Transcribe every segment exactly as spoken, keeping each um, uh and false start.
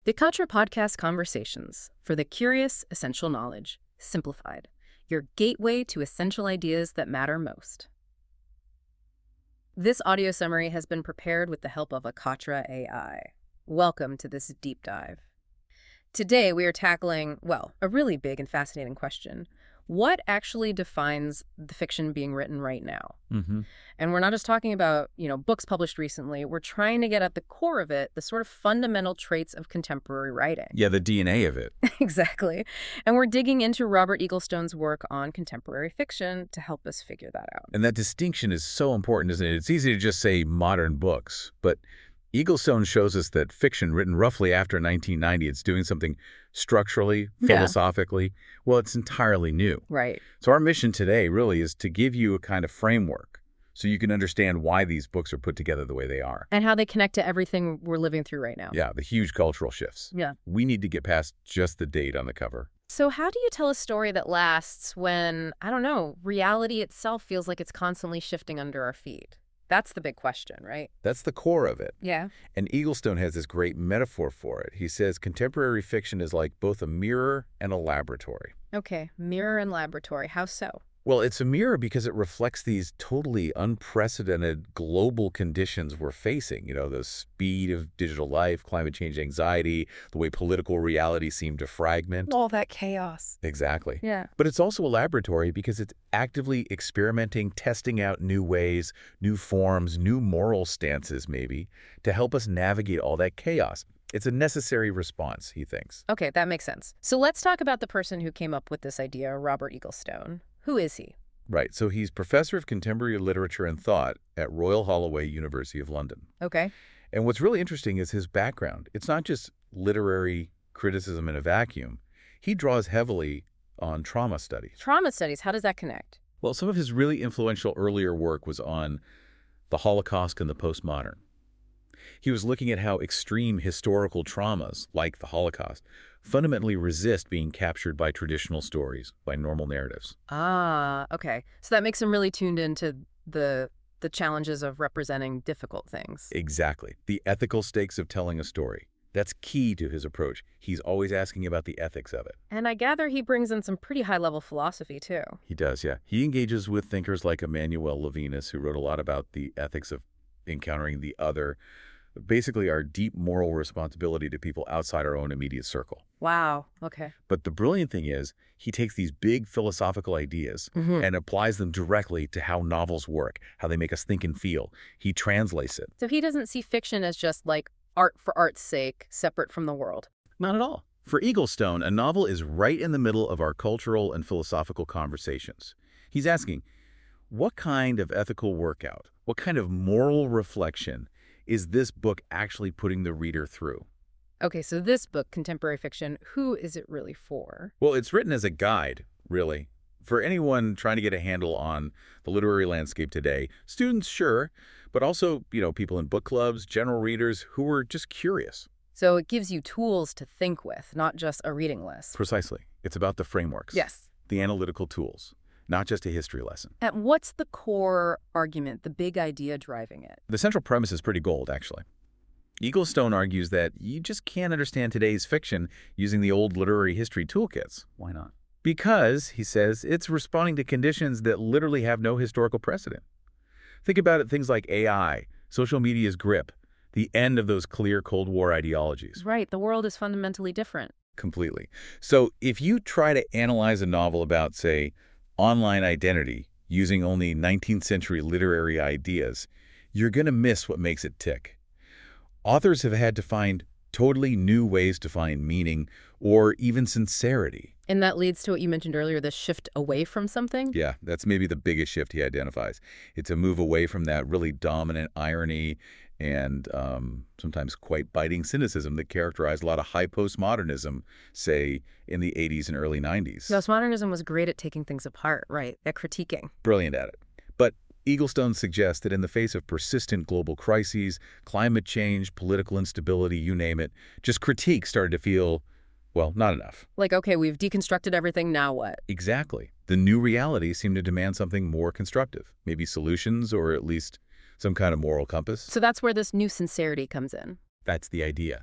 The Katra Podcast Conversations for the Curious Essential Knowledge, Simplified, your gateway to essential ideas that matter most. This audio summary has been prepared with the help of a Katra A I. Welcome to this deep dive. Today we are tackling, well, a really big and fascinating question. What actually defines the fiction being written right now? Mm-hmm. And we're not just talking about, you know, books published recently. We're trying to get at the core of it, the sort of fundamental traits of contemporary writing. Yeah, the D N A of it. Exactly. And we're digging into Robert Eaglestone's work on contemporary fiction to help us figure that out. And that distinction is so important, isn't it? It's easy to just say modern books, but Eaglestone shows us that fiction written roughly after nineteen ninety, it's doing something structurally, Yeah. philosophically, well, it's entirely new. Right. So our mission today really is to give you a kind of framework so you can understand why these books are put together the way they are. And how they connect to everything we're living through right now. Yeah, the huge cultural shifts. Yeah. We need to get past just the date on the cover. So how do you tell a story that lasts when, I don't know, reality itself feels like it's constantly shifting under our feet? That's the big question, right? That's the core of it. Yeah. And Eaglestone has this great metaphor for it. He says contemporary fiction is like both a mirror and a laboratory. Okay, mirror and laboratory. How so? Well, it's a mirror because it reflects these totally unprecedented global conditions we're facing. You know, the speed of digital life, climate change anxiety, the way political reality seem to fragment. All that chaos. Exactly. Yeah. But it's also a laboratory because it's actively experimenting, testing out new ways, new forms, new moral stances maybe, to help us navigate all that chaos. It's a necessary response, he thinks. Okay, that makes sense. So let's talk about the person who came up with this idea, Robert Eaglestone. Who is he? Right. So he's professor of contemporary literature and thought at Royal Holloway, University of London. Okay. And what's really interesting is his background. It's not just literary criticism in a vacuum. He draws heavily on trauma studies. Trauma studies, how does that connect? Well, some of his really influential earlier work was on the Holocaust and the postmodern. He was looking at how extreme historical traumas, like the Holocaust, fundamentally resist being captured by traditional stories, by normal narratives. Ah, okay. So that makes him really tuned into the the challenges of representing difficult things. Exactly. The ethical stakes of telling a story. That's key to his approach. He's always asking about the ethics of it. And I gather he brings in some pretty high-level philosophy, too. He does, yeah. He engages with thinkers like Emmanuel Levinas, who wrote a lot about the ethics of encountering the other, basically our deep moral responsibility to people outside our own immediate circle. Wow, okay. But the brilliant thing is, he takes these big philosophical ideas Mm-hmm. and applies them directly to how novels work, how they make us think and feel. He translates it. So he doesn't see fiction as just like art for art's sake, separate from the world. Not at all. For Eaglestone, a novel is right in the middle of our cultural and philosophical conversations. He's asking, what kind of ethical workout, what kind of moral reflection is this book actually putting the reader through? Okay, so this book, Contemporary Fiction, who is it really for? Well, it's written as a guide, really, for anyone trying to get a handle on the literary landscape today. Students, sure, but also, you know, people in book clubs, general readers who are just curious. So it gives you tools to think with, not just a reading list. Precisely. It's about the frameworks. Yes. The analytical tools, not just a history lesson. And what's the core argument, the big idea driving it? The central premise is pretty gold, actually. Eaglestone argues that you just can't understand today's fiction using the old literary history toolkits. Why not? Because, he says, it's responding to conditions that literally have no historical precedent. Think about it, things like A I, social media's grip, the end of those clear Cold War ideologies. Right, the world is fundamentally different. Completely. So if you try to analyze a novel about, say, online identity using only nineteenth century literary ideas, you're going to miss what makes it tick. Authors have had to find totally new ways to find meaning or even sincerity. And that leads to what you mentioned earlier, the shift away from something? Yeah, that's maybe the biggest shift he identifies. It's a move away from that really dominant irony and um, sometimes quite biting cynicism that characterized a lot of high postmodernism, say, in the eighties and early nineties. Postmodernism was great at taking things apart, right? At critiquing. Brilliant at it. But Eaglestone suggests that in the face of persistent global crises, climate change, political instability, you name it, just critique started to feel, well, not enough. Like, okay, we've deconstructed everything, now what? Exactly. The new reality seemed to demand something more constructive, maybe solutions or at least some kind of moral compass. So that's where this new sincerity comes in. That's the idea.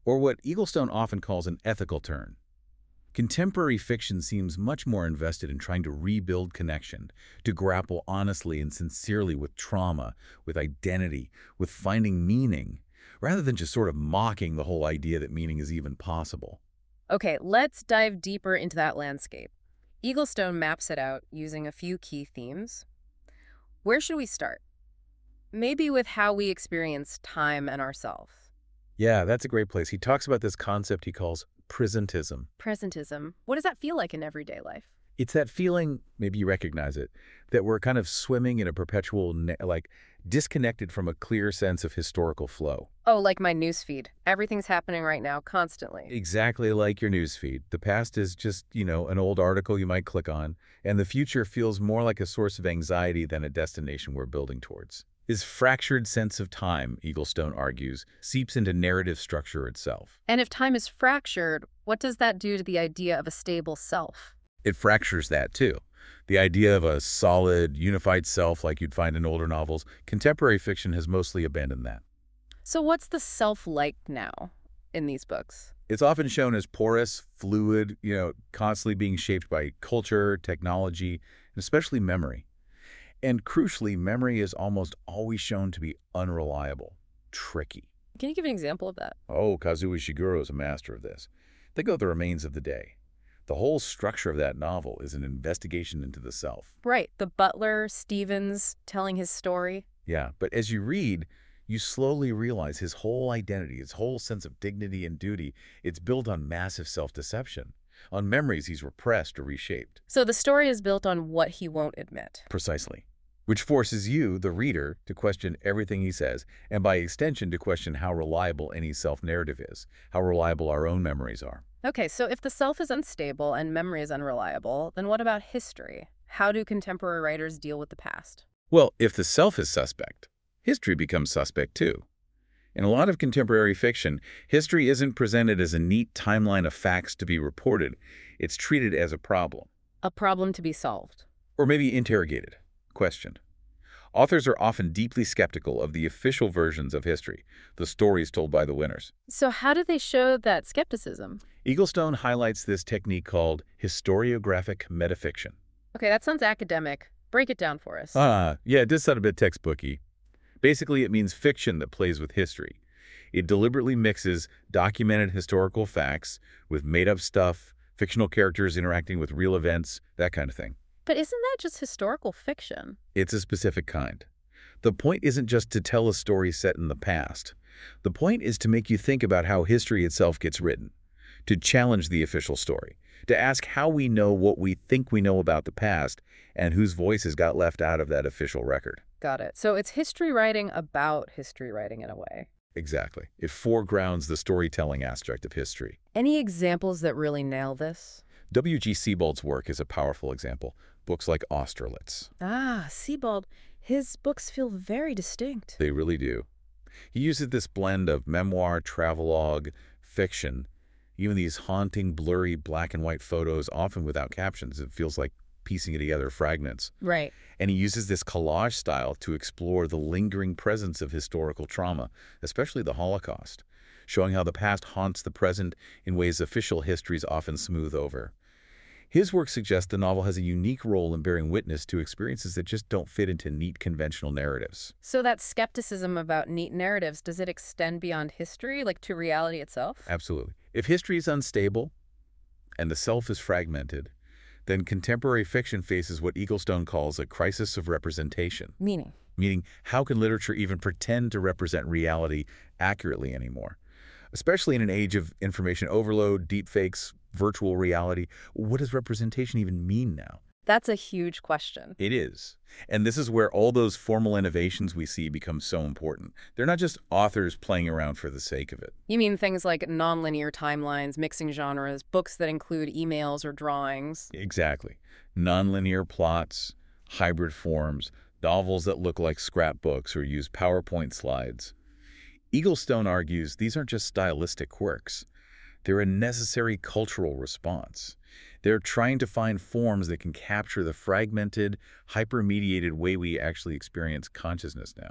or what Eaglestone often calls an ethical turn. Contemporary fiction seems much more invested in trying to rebuild connection, to grapple honestly and sincerely with trauma, with identity, with finding meaning, rather than just sort of mocking the whole idea that meaning is even possible. Okay, let's dive deeper into that landscape. Eaglestone maps it out using a few key themes. Where should we start? Maybe with how we experience time and ourselves. Yeah, that's a great place. He talks about this concept he calls presentism. Presentism. What does that feel like in everyday life? It's that feeling, maybe you recognize it, that we're kind of swimming in a perpetual, ne- like, disconnected from a clear sense of historical flow. Oh, like my newsfeed. Everything's happening right now, constantly. Exactly like your newsfeed. The past is just, you know, an old article you might click on, and the future feels more like a source of anxiety than a destination we're building towards. His fractured sense of time, Eaglestone argues, seeps into narrative structure itself. And if time is fractured, what does that do to the idea of a stable self? It fractures that, too. The idea of a solid, unified self like you'd find in older novels, contemporary fiction has mostly abandoned that. So what's the self like now in these books? It's often shown as porous, fluid, you know, constantly being shaped by culture, technology, and especially memory. And crucially, memory is almost always shown to be unreliable, tricky. Can you give an example of that? Oh, Kazuo Ishiguro is a master of this. Think of The Remains of the Day. The whole structure of that novel is an investigation into the self. Right, the butler, Stevens, telling his story. Yeah, but as you read, you slowly realize his whole identity, his whole sense of dignity and duty, it's built on massive self-deception, on memories he's repressed or reshaped. So the story is built on what he won't admit. Precisely. Which forces you, the reader, to question everything he says, and by extension to question how reliable any self-narrative is, how reliable our own memories are. Okay, so if the self is unstable and memory is unreliable, then what about history? How do contemporary writers deal with the past? Well, if the self is suspect, history becomes suspect too. In a lot of contemporary fiction, history isn't presented as a neat timeline of facts to be reported. It's treated as a problem. A problem to be solved. Or maybe interrogated, questioned. Authors are often deeply skeptical of the official versions of history, the stories told by the winners. So how do they show that skepticism? Eaglestone highlights this technique called historiographic metafiction. Okay, that sounds academic. Break it down for us. Ah, yeah, it does sound a bit textbooky. Basically, it means fiction that plays with history. It deliberately mixes documented historical facts with made-up stuff, fictional characters interacting with real events, that kind of thing. But isn't that just historical fiction? It's a specific kind. The point isn't just to tell a story set in the past. The point is to make you think about how history itself gets written, to challenge the official story, to ask how we know what we think we know about the past and whose voices got left out of that official record. Got it. So it's history writing about history writing in a way. Exactly. It foregrounds the storytelling aspect of history. Any examples that really nail this? W G Sebald's work is a powerful example. Books like Austerlitz. Ah, Sebald. His books feel very distinct. They really do. He uses this blend of memoir, travelogue, fiction, even these haunting, blurry black and white photos, often without captions. It feels like piecing together fragments. Right. And he uses this collage style to explore the lingering presence of historical trauma, especially the Holocaust, showing how the past haunts the present in ways official histories often smooth over. His work suggests the novel has a unique role in bearing witness to experiences that just don't fit into neat conventional narratives. So that skepticism about neat narratives, does it extend beyond history, like to reality itself? Absolutely. If history is unstable and the self is fragmented, then contemporary fiction faces what Eaglestone calls a crisis of representation. Meaning? Meaning, how can literature even pretend to represent reality accurately anymore? Especially in an age of information overload, deepfakes, virtual reality, what does representation even mean now? That's a huge question. It is. And this is where all those formal innovations we see become so important. They're not just authors playing around for the sake of it. You mean things like nonlinear timelines, mixing genres, books that include emails or drawings? Exactly. Nonlinear plots, hybrid forms, novels that look like scrapbooks or use PowerPoint slides. Eaglestone argues these aren't just stylistic quirks. They're a necessary cultural response. They're trying to find forms that can capture the fragmented, hypermediated way we actually experience consciousness now.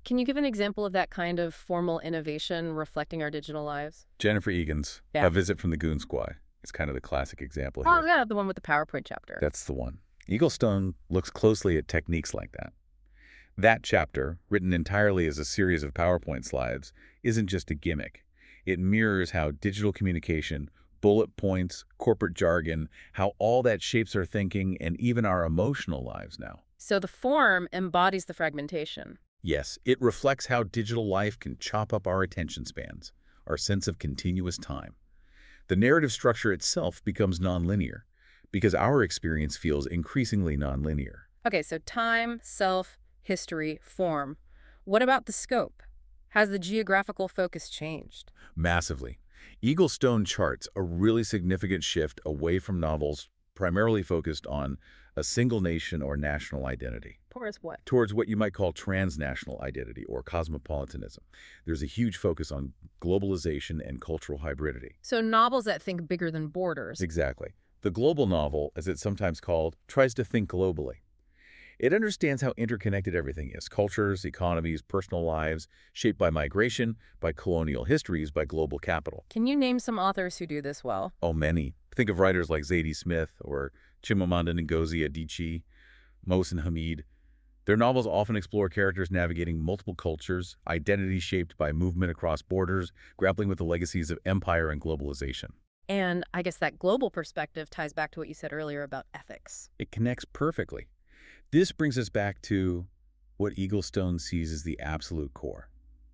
Can you give an example of that kind of formal innovation reflecting our digital lives? Jennifer Egan's Yeah. A Visit from the Goon Squad. It's kind of the classic example Oh, here. yeah, the one with the PowerPoint chapter. That's the one. Eaglestone looks closely at techniques like that. That chapter, written entirely as a series of PowerPoint slides, isn't just a gimmick. It mirrors how digital communication, bullet points, corporate jargon, how all that shapes our thinking and even our emotional lives now. So the form embodies the fragmentation. Yes, it reflects how digital life can chop up our attention spans, our sense of continuous time. The narrative structure itself becomes nonlinear because our experience feels increasingly nonlinear. Okay, so time, self, history, form. What about the scope? Has the geographical focus changed? Massively. Eaglestone charts a really significant shift away from novels primarily focused on a single nation or national identity, Towards what? towards what you might call transnational identity or cosmopolitanism. There's a huge focus on globalization and cultural hybridity. So novels that think bigger than borders. Exactly. The global novel, as it's sometimes called, tries to think globally. It understands how interconnected everything is: cultures, economies, personal lives, shaped by migration, by colonial histories, by global capital. Can you name some authors who do this well? Oh, many. Think of writers like Zadie Smith or Chimamanda Ngozi Adichie, Mohsin Hamid. Their novels often explore characters navigating multiple cultures, identities shaped by movement across borders, grappling with the legacies of empire and globalization. And I guess that global perspective ties back to what you said earlier about ethics. It connects perfectly. This brings us back to what Eaglestone sees as the absolute core: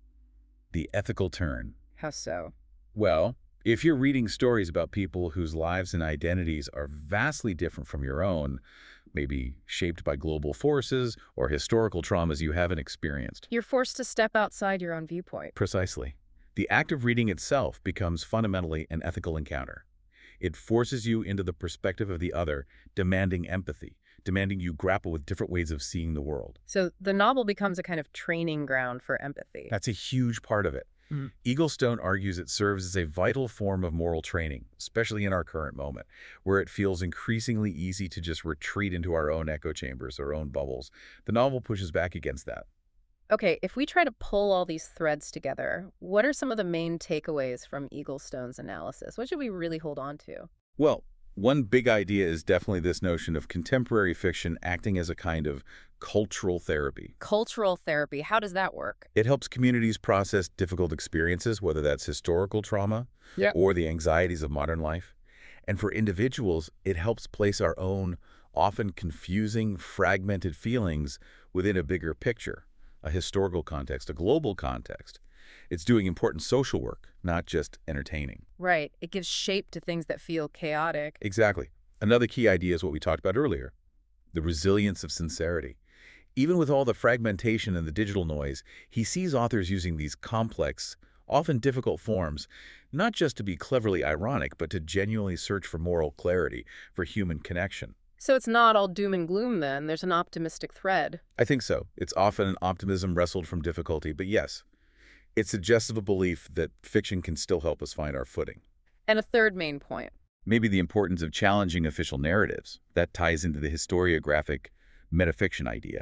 the ethical turn. How so? Well, if you're reading stories about people whose lives and identities are vastly different from your own, maybe shaped by global forces or historical traumas you haven't experienced. You're forced to step outside your own viewpoint. Precisely. The act of reading itself becomes fundamentally an ethical encounter. It forces you into the perspective of the other, demanding empathy, demanding you grapple with different ways of seeing the world. So the novel becomes a kind of training ground for empathy. That's a huge part of it. Mm. Eaglestone argues it serves as a vital form of moral training, especially in our current moment, where it feels increasingly easy to just retreat into our own echo chambers, our own bubbles. The novel pushes back against that. Okay, if we try to pull all these threads together, what are some of the main takeaways from Eaglestone's analysis? What should we really hold on to? Well, one big idea is definitely this notion of contemporary fiction acting as a kind of cultural therapy. Cultural therapy, how does that work? It helps communities process difficult experiences, whether that's historical trauma Yeah. or the anxieties of modern life. And for individuals, it helps place our own often confusing, fragmented feelings within a bigger picture, a historical context, a global context. It's doing important social work, not just entertaining. Right, it gives shape to things that feel chaotic. Exactly. Another key idea is what we talked about earlier, the resilience of sincerity. Even with all the fragmentation and the digital noise, he sees authors using these complex, often difficult forms, not just to be cleverly ironic, but to genuinely search for moral clarity, for human connection. So it's not all doom and gloom then, there's an optimistic thread. I think so. It's often an optimism wrestled from difficulty, but yes, it suggests a belief that fiction can still help us find our footing. And a third main point. Maybe the importance of challenging official narratives. That ties into the historiographic metafiction idea.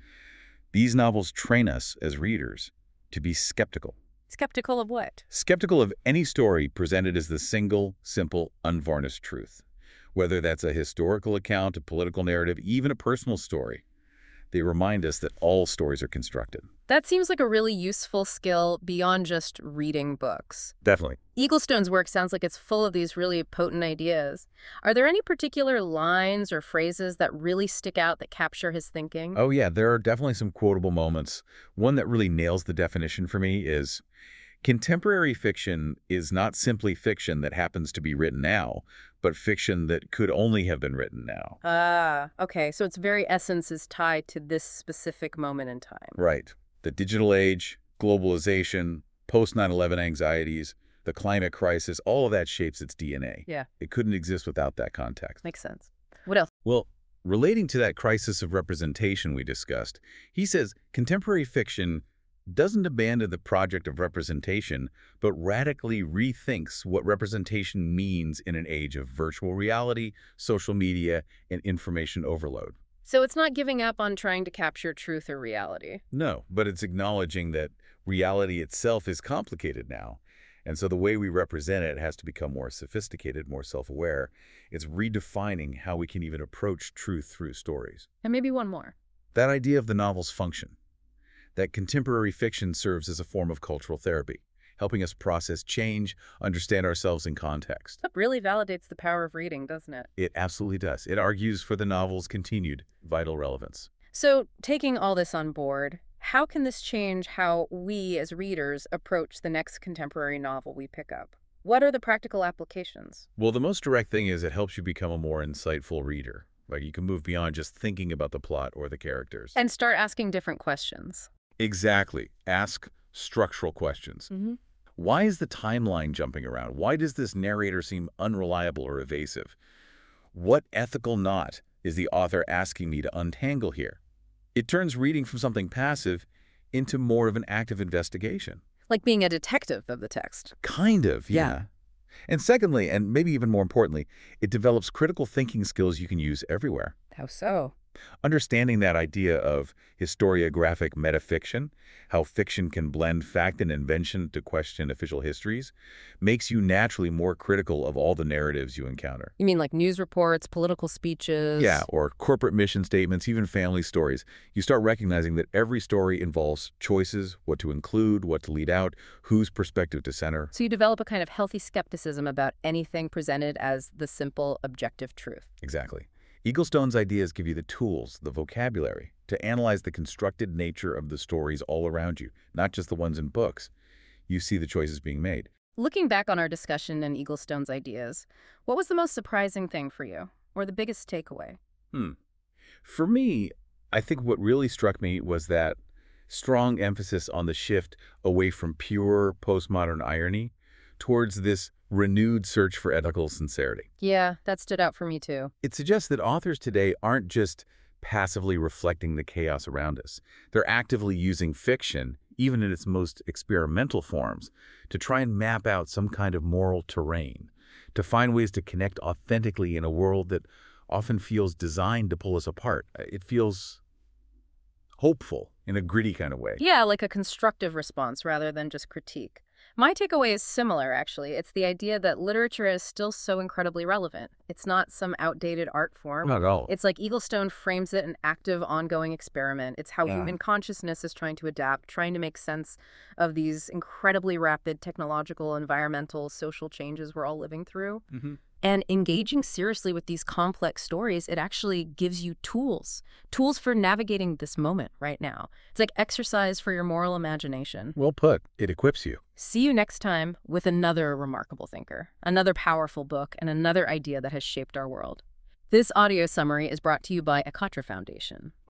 These novels train us as readers to be skeptical. Skeptical of what? Skeptical of any story presented as the single, simple, unvarnished truth. Whether that's a historical account, a political narrative, even a personal story. They remind us that all stories are constructed. That seems like a really useful skill beyond just reading books. Definitely. Eaglestone's work sounds like it's full of these really potent ideas. Are there any particular lines or phrases that really stick out that capture his thinking? Oh yeah, there are definitely some quotable moments. One that really nails the definition for me is, contemporary fiction is not simply fiction that happens to be written now, but fiction that could only have been written now. Ah, okay. So its very essence is tied to this specific moment in time. Right. The digital age, globalization, post nine eleven anxieties, the climate crisis, all of that shapes its D N A. Yeah. It couldn't exist without that context. Makes sense. What else? Well, relating to that crisis of representation we discussed, he says contemporary fiction doesn't abandon the project of representation, but radically rethinks what representation means in an age of virtual reality, social media, and information overload. So it's not giving up on trying to capture truth or reality. No, but it's acknowledging that reality itself is complicated now. And so the way we represent it has to become more sophisticated, more self-aware. It's redefining how we can even approach truth through stories. And maybe one more. That idea of the novel's function, that contemporary fiction serves as a form of cultural therapy, helping us process change, understand ourselves in context. That really validates the power of reading, doesn't it? It absolutely does. It argues for the novel's continued vital relevance. So, taking all this on board, how can this change how we as readers approach the next contemporary novel we pick up? What are the practical applications? Well, the most direct thing is it helps you become a more insightful reader. Like you can move beyond just thinking about the plot or the characters. And start asking different questions. Exactly. Ask structural questions. Mm-hmm. Why is the timeline jumping around? Why does this narrator seem unreliable or evasive? What ethical knot is the author asking me to untangle here? It turns reading from something passive into more of an active investigation. Like being a detective of the text. Kind of, yeah. Yeah. And secondly, and maybe even more importantly, it develops critical thinking skills you can use everywhere. How so? Understanding that idea of historiographic metafiction, how fiction can blend fact and invention to question official histories, makes you naturally more critical of all the narratives you encounter. You mean like news reports, political speeches? Yeah, or corporate mission statements, even family stories. You start recognizing that every story involves choices, what to include, what to lead out, whose perspective to center. So you develop a kind of healthy skepticism about anything presented as the simple, objective truth. Exactly. Eaglestone's ideas give you the tools, the vocabulary, to analyze the constructed nature of the stories all around you, not just the ones in books. You see the choices being made. Looking back on our discussion and Eaglestone's ideas, what was the most surprising thing for you, or the biggest takeaway? Hmm. For me, I think what really struck me was that strong emphasis on the shift away from pure postmodern irony towards this renewed search for ethical sincerity. Yeah, that stood out for me too. It suggests that authors today aren't just passively reflecting the chaos around us. They're actively using fiction, even in its most experimental forms, to try and map out some kind of moral terrain, to find ways to connect authentically in a world that often feels designed to pull us apart. It feels hopeful in a gritty kind of way. Yeah, like a constructive response rather than just critique. My takeaway is similar, actually. It's the idea that literature is still so incredibly relevant. It's not some outdated art form. Not at all. It's like Eaglestone frames it an active, ongoing experiment. It's how Yeah. human consciousness is trying to adapt, trying to make sense of these incredibly rapid technological, environmental, social changes we're all living through. Mm-hmm. And engaging seriously with these complex stories, it actually gives you tools, tools for navigating this moment right now. It's like exercise for your moral imagination. Well put. It equips you. See you next time with another remarkable thinker, another powerful book, and another idea that has shaped our world. This audio summary is brought to you by Akatra Foundation.